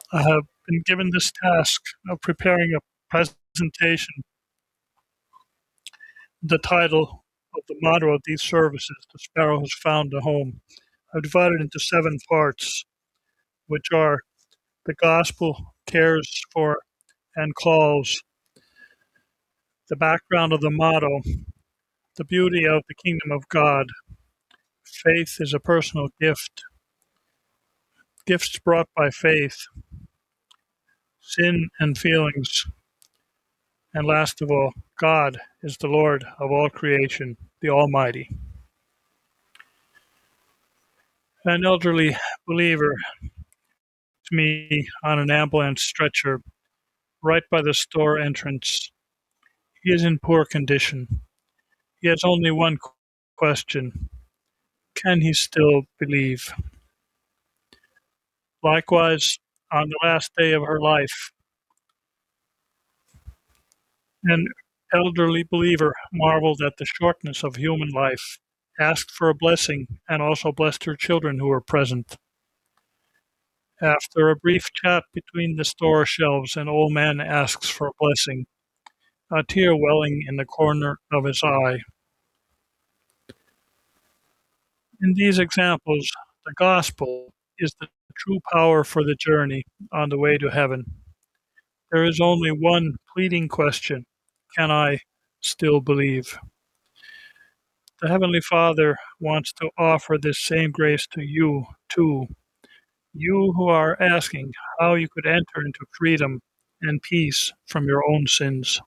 I have been given this task of preparing a presentation. The title of the motto of these services, "The Sparrow Has Found a Home." I've divided into 7 parts, which are: the gospel cares for and calls, the background of the motto, the beauty of the kingdom of God, faith is a personal gift, gifts brought by faith, sin and feelings, and last of all, God is the Lord of all creation, the Almighty. An elderly believer to me on an ambulance stretcher right by the store entrance. He is in poor condition. He has only one question: can he still believe? Likewise, on the last day of her life, an elderly believer marveled at the shortness of human life, asked for a blessing, and also blessed her children who were present. After a brief chat between the store shelves, an old man asks for a blessing, a tear welling in the corner of his eye. In these examples, the gospel is the true power for the journey on the way to heaven. There is only one pleading question: can I still believe? The Heavenly Father wants to offer this same grace to you, too. You who are asking how you could enter into freedom and peace from your own sins.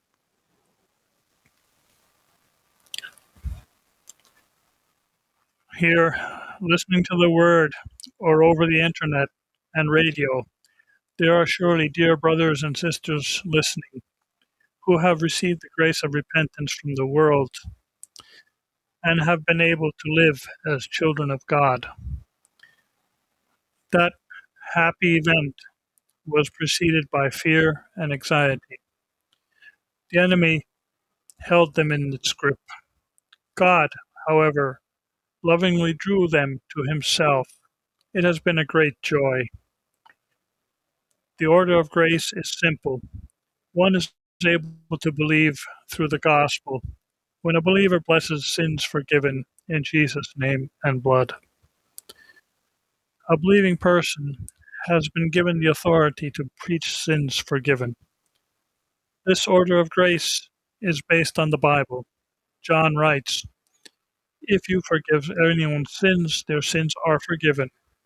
Here, listening to the Word or over the internet and radio, there are surely dear brothers and sisters listening who have received the grace of repentance from the world and have been able to live as children of God. That happy event was preceded by fear and anxiety. The enemy held them in its grip. God, however, lovingly drew them to himself. It has been a great joy. The order of grace is simple. One is able to believe through the gospel when a believer blesses sins forgiven in Jesus' name and blood. A believing person has been given the authority to preach sins forgiven. This order of grace is based on the Bible. John writes, "If you forgive anyone's sins, their sins are forgiven.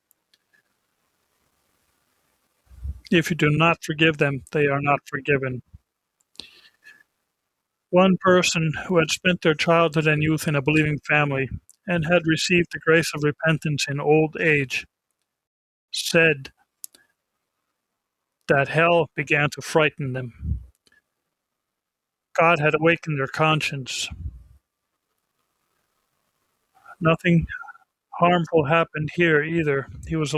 If you do not forgive them, they are not forgiven." One person who had spent their childhood and youth in a believing family and had received the grace of repentance in old age said that hell began to frighten them. God had awakened their conscience. Nothing harmful happened here either.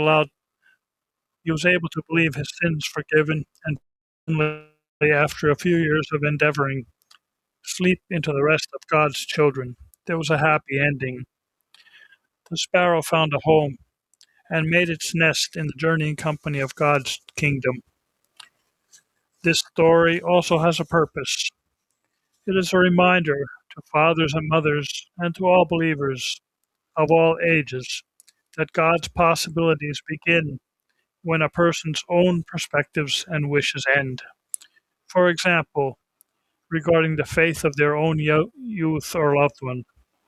He was able to believe his sins forgiven, and after a few years of endeavoring, sleep into the rest of God's children. There was a happy ending. The sparrow found a home and made its nest in the journeying company of God's kingdom. This story also has a purpose. It is a reminder to fathers and mothers and to all believers of all ages that God's possibilities begin when a person's own perspectives and wishes end. For example, regarding the faith of their own youth or loved one.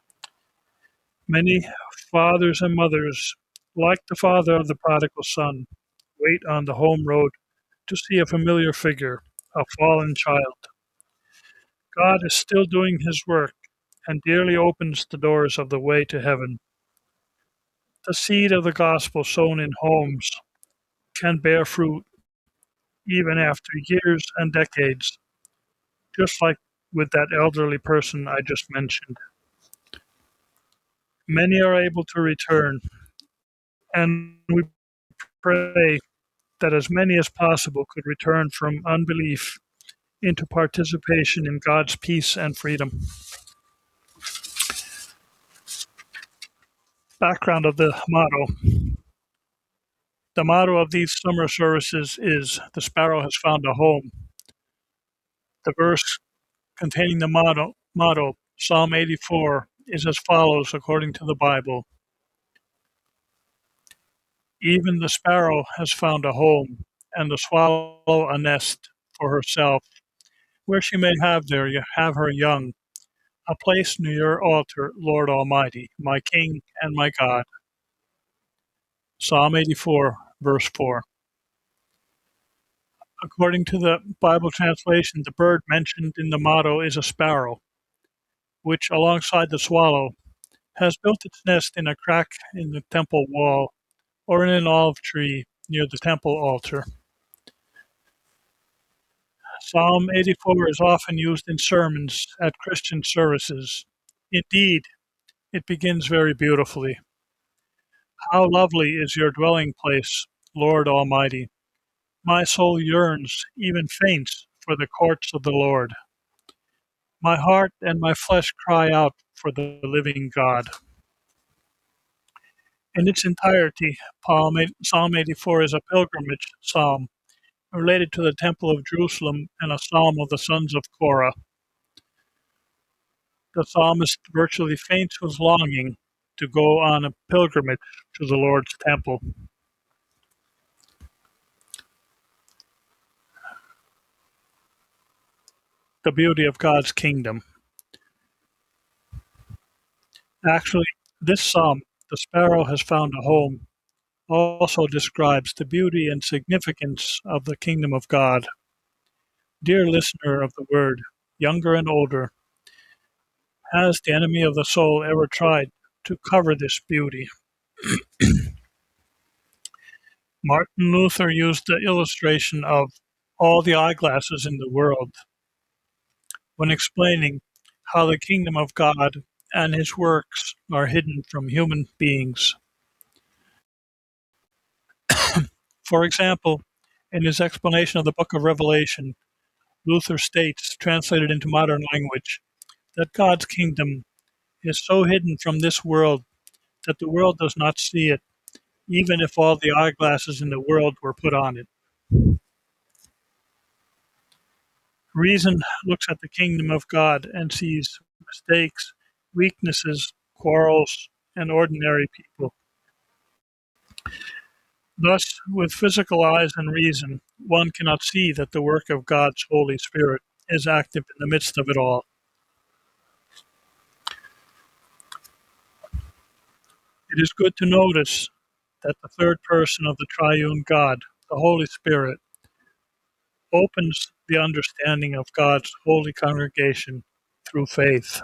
Many fathers and mothers, like the father of the prodigal son, wait on the home road to see a familiar figure, a fallen child. God is still doing his work and dearly opens the doors of the way to heaven. The seed of the gospel sown in homes can bear fruit even after years and decades, just like with that elderly person I just mentioned. Many are able to return, and we pray that as many as possible could return from unbelief into participation in God's peace and freedom. Background of the motto. The motto of these summer services is "The Sparrow Has Found a Home." The verse containing the motto, Psalm 84, is as follows according to the Bible. Even the sparrow has found a home, and the swallow a nest for herself, where she may have her young, a place near your altar, Lord Almighty, my King and my God. Psalm 84, verse 4. According to the Bible translation, the bird mentioned in the motto is a sparrow, which, alongside the swallow, has built its nest in a crack in the temple wall or in an olive tree near the temple altar. Psalm 84 is often used in sermons at Christian services. Indeed, it begins very beautifully. How lovely is your dwelling place, Lord Almighty. My soul yearns, even faints, for the courts of the Lord. My heart and my flesh cry out for the living God. In its entirety, Psalm 84 is a pilgrimage psalm related to the Temple of Jerusalem and a psalm of the sons of Korah. The psalmist virtually faints with longing to go on a pilgrimage to the Lord's temple. The beauty of God's kingdom. Actually, this psalm, "The Sparrow Has Found a Home," also describes the beauty and significance of the kingdom of God. Dear listener of the word, younger and older, has the enemy of the soul ever tried to cover this beauty? Martin Luther used the illustration of all the eyeglasses in the world when explaining how the kingdom of God and his works are hidden from human beings. For example, in his explanation of the book of Revelation, Luther states, translated into modern language, that God's kingdom is so hidden from this world that the world does not see it, even if all the eyeglasses in the world were put on it. Reason looks at the kingdom of God and sees mistakes, weaknesses, quarrels, and ordinary people. Thus, with physical eyes and reason, one cannot see that the work of God's Holy Spirit is active in the midst of it all. It is good to notice that the third person of the triune God, the Holy Spirit, opens the understanding of God's holy congregation through faith.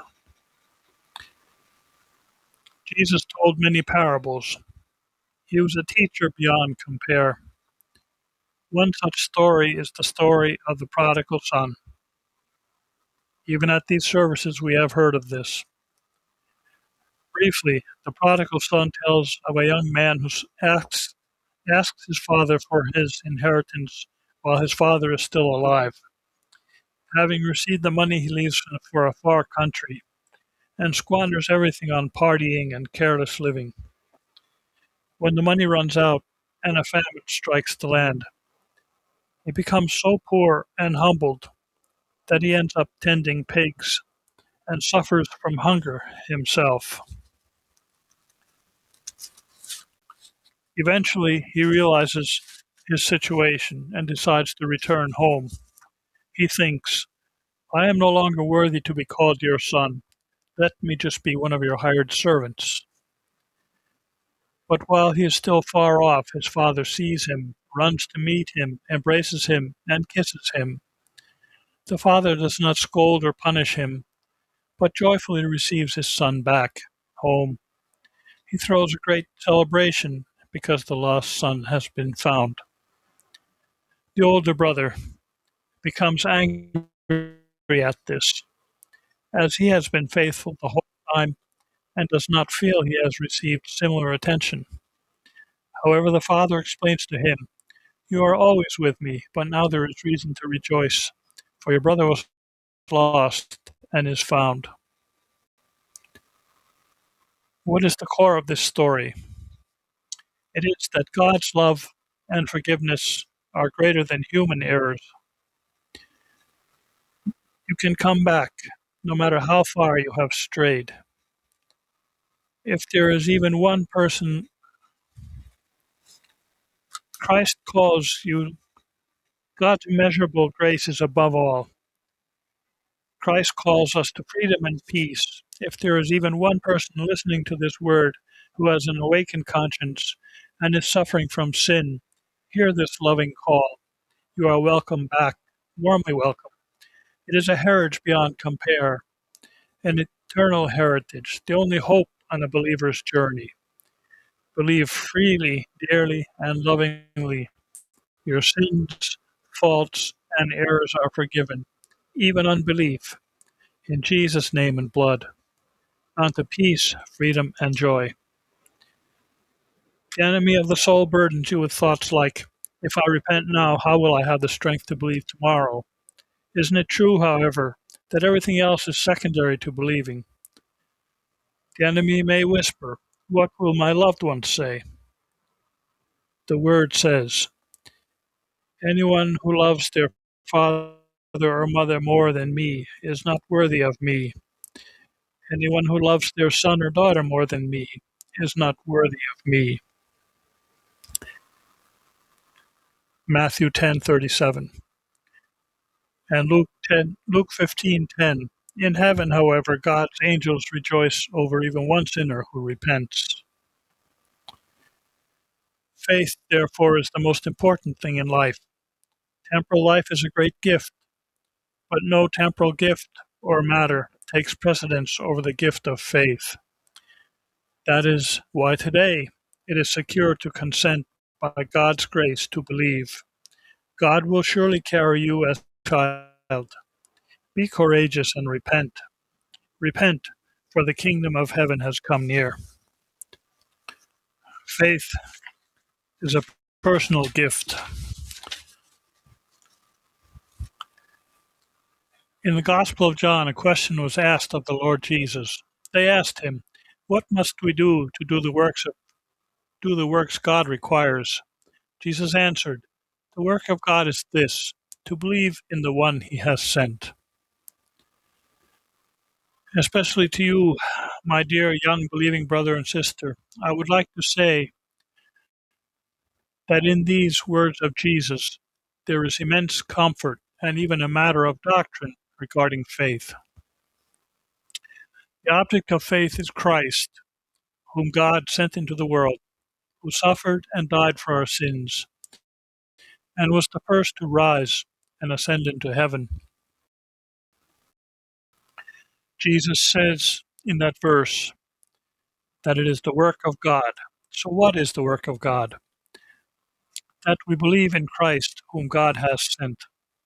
Jesus told many parables. He was a teacher beyond compare. One such story is the story of the prodigal son. Even at these services, we have heard of this. Briefly, the prodigal son tells of a young man who asks his father for his inheritance while his father is still alive. Having received the money, he leaves for a far country and squanders everything on partying and careless living. When the money runs out and a famine strikes the land, he becomes so poor and humbled that he ends up tending pigs and suffers from hunger himself. Eventually, he realizes his situation and decides to return home. He thinks, I am no longer worthy to be called your son. Let me just be one of your hired servants. But while he is still far off, his father sees him, runs to meet him, embraces him, and kisses him. The father does not scold or punish him, but joyfully receives his son back home. He throws a great celebration because the lost son has been found. The older brother becomes angry at this, as he has been faithful the whole time and does not feel he has received similar attention. However, the father explains to him, You are always with me, but now there is reason to rejoice, for your brother was lost and is found. What is the core of this story? It is that God's love and forgiveness are greater than human errors. You can come back, no matter how far you have strayed. If there is even one person, Christ calls you, God's immeasurable grace is above all. Christ calls us to freedom and peace. If there is even one person listening to this word who has an awakened conscience and is suffering from sin, hear this loving call. You are welcome back, warmly welcome. It is a heritage beyond compare, an eternal heritage, the only hope on a believer's journey. Believe freely, dearly, and lovingly. Your sins, faults, and errors are forgiven, even unbelief. In Jesus' name and blood, unto peace, freedom, and joy. The enemy of the soul burdens you with thoughts like, if I repent now, how will I have the strength to believe tomorrow? Isn't it true, however, that everything else is secondary to believing? The enemy may whisper, what will my loved ones say? The word says, anyone who loves their father or mother more than me is not worthy of me. Anyone who loves their son or daughter more than me is not worthy of me. Matthew 10:37 and Luke 15:10. In heaven, however, God's angels rejoice over even one sinner who repents. Faith, therefore, is the most important thing in life. Temporal life is a great gift, but no temporal gift or matter takes precedence over the gift of faith. That is why today it is secure to consent by God's grace to believe. God will surely carry you as a child. Be courageous and repent. Repent, for the kingdom of heaven has come near. Faith is a personal gift. In the Gospel of John, a question was asked of the Lord Jesus. They asked him, what must we do to do the works God requires? Jesus answered, the work of God is this, to believe in the one he has sent. Especially to you, my dear young believing brother and sister, I would like to say that in these words of Jesus, there is immense comfort and even a matter of doctrine regarding faith. The object of faith is Christ, whom God sent into the world, who suffered and died for our sins, and was the first to rise and ascend into heaven. Jesus says in that verse that it is the work of God. So what is the work of God? That we believe in Christ, whom God has sent.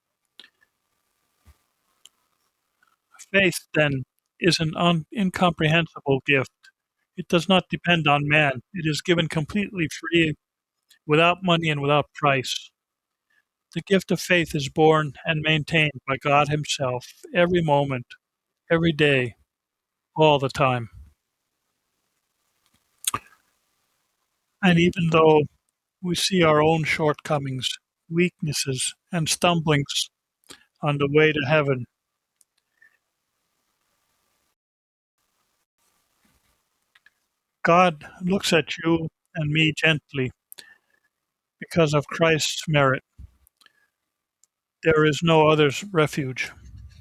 Faith, then, is an incomprehensible gift. It does not depend on man. It is given completely free, without money and without price. The gift of faith is born and maintained by God Himself every moment, every day, all the time. And even though we see our own shortcomings, weaknesses, and stumblings on the way to heaven, God looks at you and me gently because of Christ's merit. There is no other's refuge.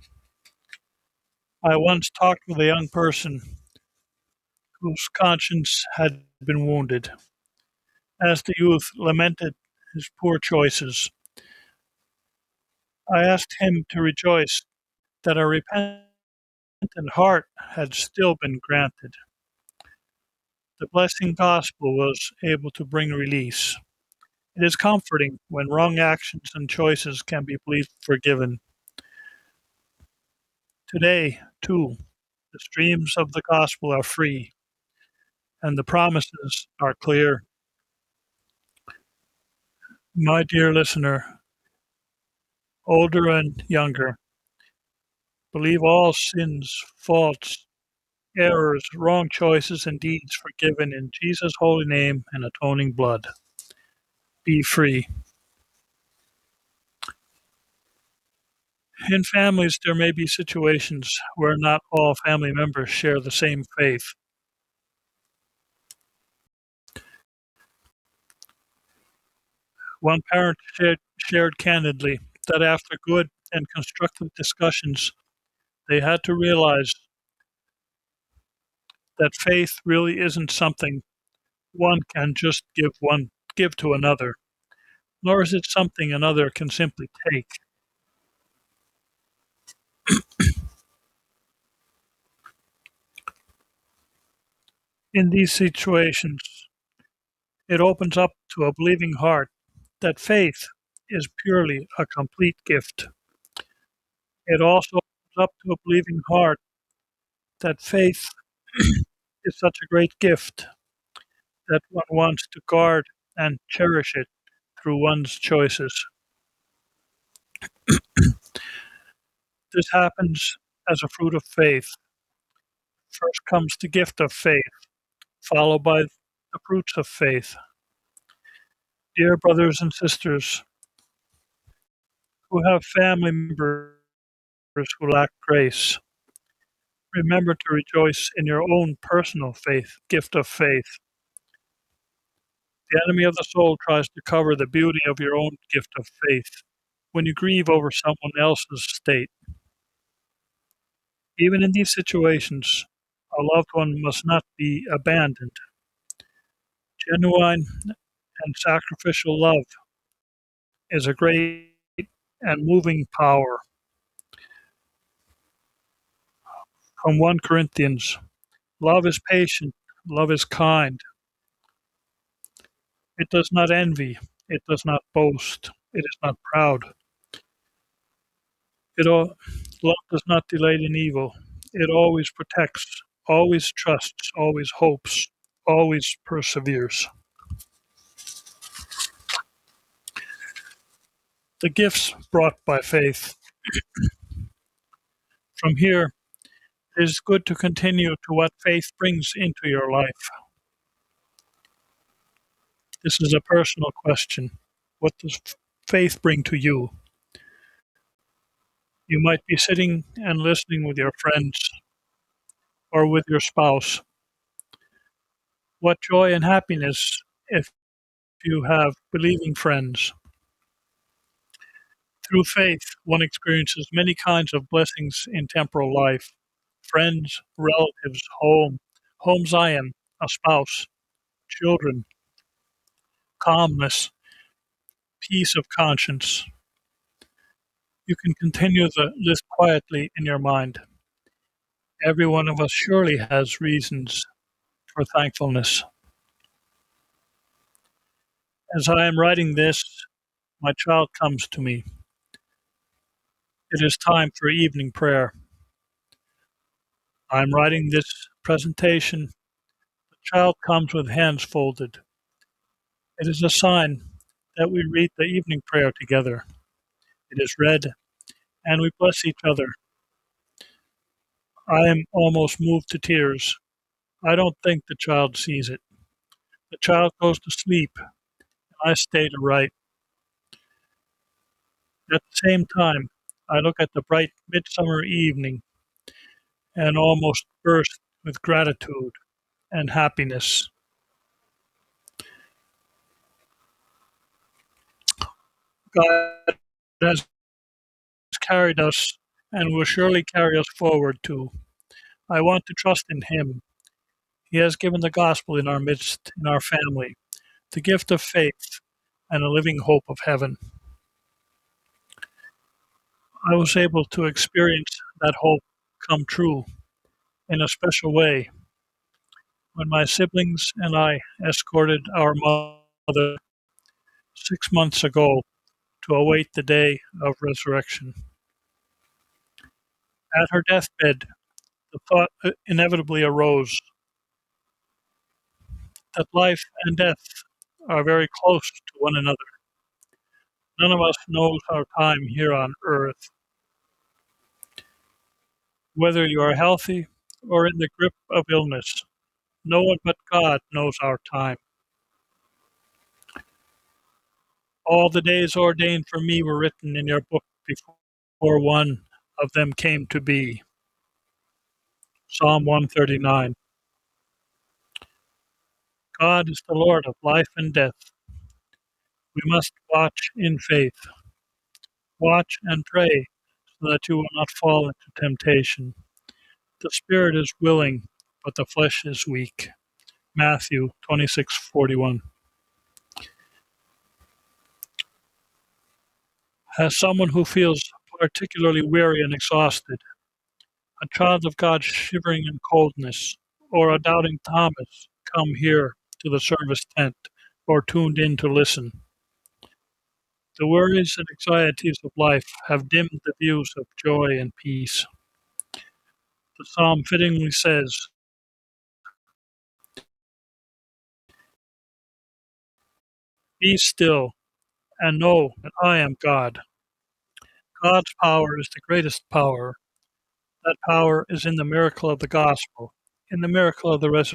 I once talked with a young person whose conscience had been wounded. As the youth lamented his poor choices, I asked him to rejoice that a repentant heart had still been granted. The blessing gospel was able to bring release. It is comforting when wrong actions and choices can be believed forgiven. Today, too, the streams of the gospel are free and the promises are clear. My dear listener, older and younger, believe all sins, faults, errors, wrong choices, and deeds forgiven in Jesus' holy name and atoning blood. be free. In families, there may be situations where not all family members share the same faith. One parent shared candidly that after good and constructive discussions, they had to realize that faith really isn't something one can just give to another, nor is it something another can simply take. In these situations, it opens up to a believing heart that faith is purely a complete gift. It also opens up to a believing heart that faith is such a great gift that one wants to guard and cherish it through one's choices. This happens as a fruit of faith. First comes the gift of faith, followed by the fruits of faith. Dear brothers and sisters who have family members who lack grace, remember to rejoice in your own personal faith, gift of faith. The enemy of the soul tries to cover the beauty of your own gift of faith when you grieve over someone else's state. Even in these situations, a loved one must not be abandoned. Genuine and sacrificial love is a great and moving power. From 1 Corinthians, love is patient, love is kind. It does not envy, it does not boast, it is not proud. Love does not delight in evil. It always protects, always trusts, always hopes, always perseveres. The gifts brought by faith. From here, it is good to continue to what faith brings into your life. This is a personal question. What does faith bring to you? You might be sitting and listening with your friends or with your spouse. What joy and happiness if you have believing friends. Through faith, one experiences many kinds of blessings in temporal life: friends, relatives, home Zion, a spouse, children, calmness, peace of conscience. You can continue the list quietly in your mind. Every one of us surely has reasons for thankfulness. As I am writing this, my child comes to me. It is time for evening prayer. I am writing this presentation. The child comes with hands folded. It is a sign that we read the evening prayer together. It is read, and we bless each other. I am almost moved to tears. I don't think the child sees it. The child goes to sleep, and I stay to write. At the same time, I look at the bright midsummer evening and almost burst with gratitude and happiness. God has carried us and will surely carry us forward too. I want to trust in Him. He has given the gospel in our midst, in our family, the gift of faith, and a living hope of heaven. I was able to experience that hope come true in a special way when my siblings and I escorted our mother 6 months ago to await the day of resurrection. At her deathbed, the thought inevitably arose that life and death are very close to one another. None of us knows our time here on earth. Whether you are healthy or in the grip of illness, no one but God knows our time. All the days ordained for me were written in your book before one of them came to be. Psalm 139. God is the Lord of life and death. We must watch in faith. Watch and pray so that you will not fall into temptation. The spirit is willing, but the flesh is weak. Matthew 26:41. As someone who feels particularly weary and exhausted, a child of God shivering in coldness, or a doubting Thomas come here to the service tent or tuned in to listen. The worries and anxieties of life have dimmed the views of joy and peace. The psalm fittingly says, "Be still and know that I am God." God's power is the greatest power. That power is in the miracle of the gospel, in the miracle of the resurrection.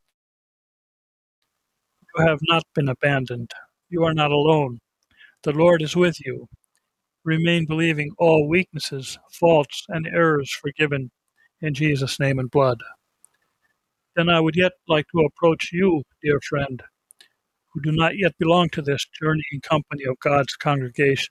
You have not been abandoned. You are not alone. The Lord is with you. Remain believing, all weaknesses, faults, and errors forgiven in Jesus' name and blood. Then I would yet like to approach you, dear friend, who do not yet belong to this journeying company of God's congregation.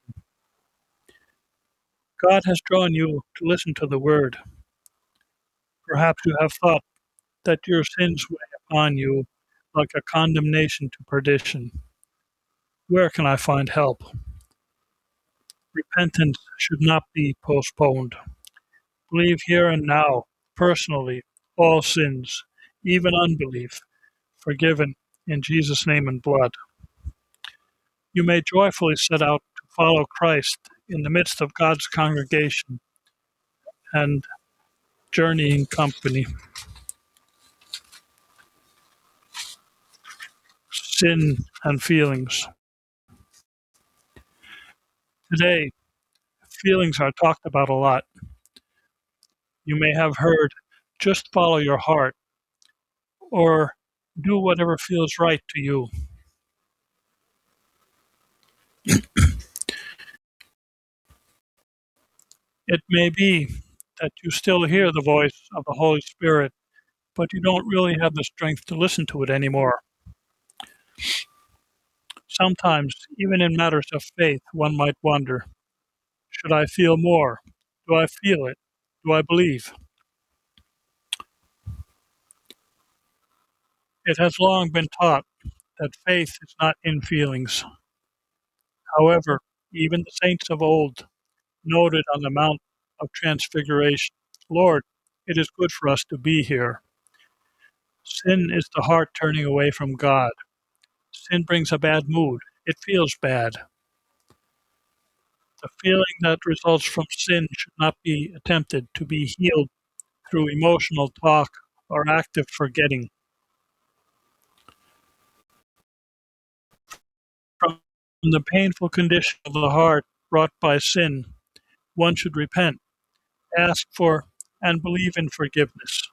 God has drawn you to listen to the word. Perhaps you have thought that your sins weigh upon you like a condemnation to perdition. Where can I find help? Repentance should not be postponed. Believe here and now, personally, all sins, even unbelief, forgiven in Jesus' name and blood. You may joyfully set out to follow Christ in the midst of God's congregation and journeying company. Sin and feelings. Today, feelings are talked about a lot. You may have heard, just follow your heart, or do whatever feels right to you. It may be that you still hear the voice of the Holy Spirit, but you don't really have the strength to listen to it anymore. Sometimes, even in matters of faith, one might wonder, should I feel more? Do I feel it? Do I believe? It has long been taught that faith is not in feelings. However, even the saints of old noted on the Mount of Transfiguration, Lord, it is good for us to be here. Sin is the heart turning away from God. Sin brings a bad mood. It feels bad. The feeling that results from sin should not be attempted to be healed through emotional talk or active forgetting. From the painful condition of the heart brought by sin, one should repent, ask for, and believe in forgiveness.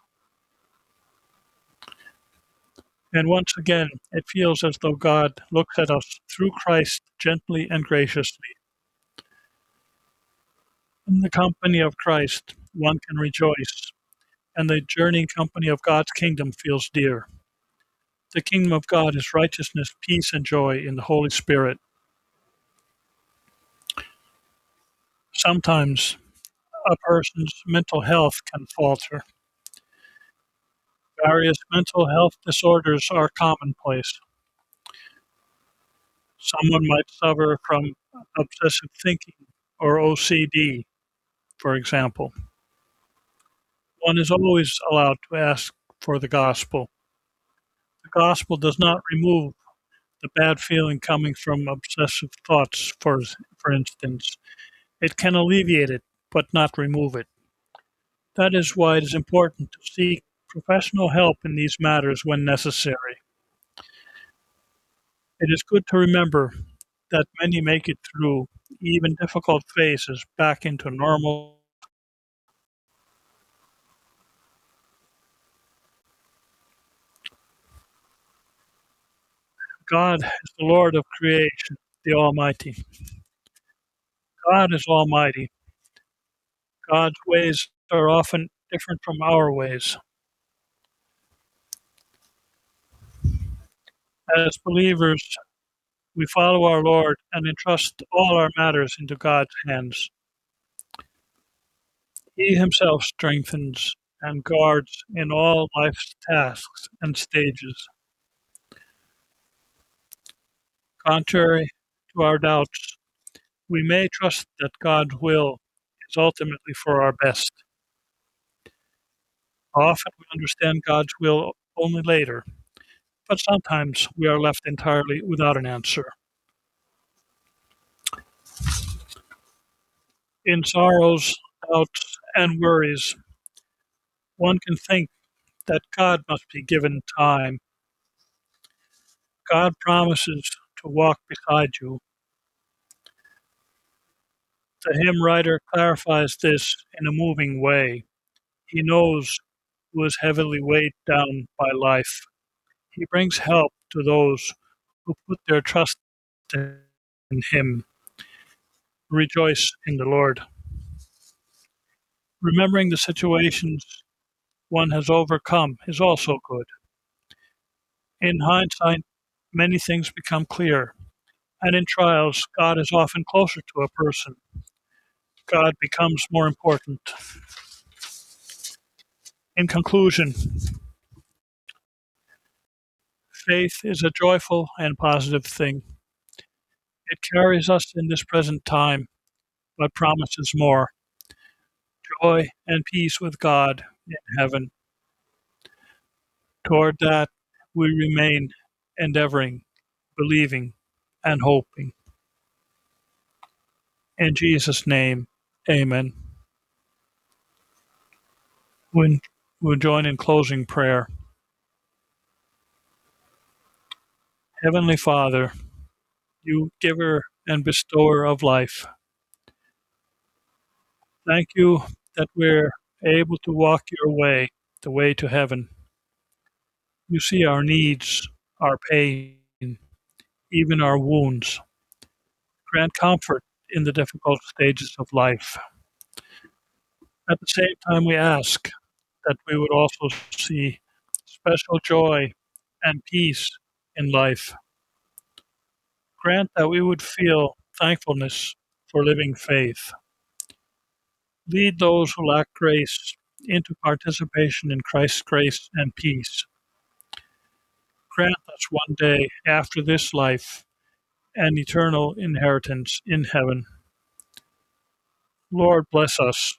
And once again, it feels as though God looks at us through Christ gently and graciously. In the company of Christ, one can rejoice, and the journeying company of God's kingdom feels dear. The kingdom of God is righteousness, peace, and joy in the Holy Spirit. Sometimes a person's mental health can falter. Various mental health disorders are commonplace. Someone might suffer from obsessive thinking or OCD, for example. One is always allowed to ask for the gospel. The gospel does not remove the bad feeling coming from obsessive thoughts, for instance. It can alleviate it, but not remove it. That is why it is important to seek professional help in these matters when necessary. It is good to remember that many make it through even difficult phases back into normal. God is the Lord of creation. the Almighty. God is almighty. God's ways are often different from our ways. As believers, we follow our Lord and entrust all our matters into God's hands. He himself strengthens and guards in all life's tasks and stages. Contrary to our doubts, we may trust that God's will is ultimately for our best. Often we understand God's will only later, but sometimes we are left entirely without an answer. In sorrows, doubts, and worries, one can think that God must be given time. God promises to walk beside you. The hymn writer clarifies this in a moving way. He knows who is heavily weighed down by life. He brings help to those who put their trust in him. Rejoice in the Lord. Remembering the situations one has overcome is also good. In hindsight, many things become clear, and in trials, God is often closer to a person. God becomes more important. In conclusion, faith is a joyful and positive thing. It carries us in this present time, but promises more joy and peace with God in heaven. Toward that, we remain endeavoring, believing, and hoping. In Jesus' name, amen. We'll join in closing prayer. Heavenly Father, you giver and bestower of life, thank you that we're able to walk your way, the way to heaven. You see our needs, our pain, even our wounds. Grant comfort in the difficult stages of life. At the same time, we ask that we would also see special joy and peace in life. Grant that we would feel thankfulness for living faith. Lead those who lack grace into participation in Christ's grace and peace. Grant us one day after this life an eternal inheritance in heaven. Lord, bless us.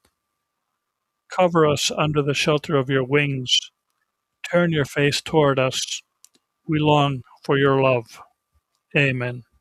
Cover us under the shelter of your wings. Turn your face toward us. We long for your love. Amen.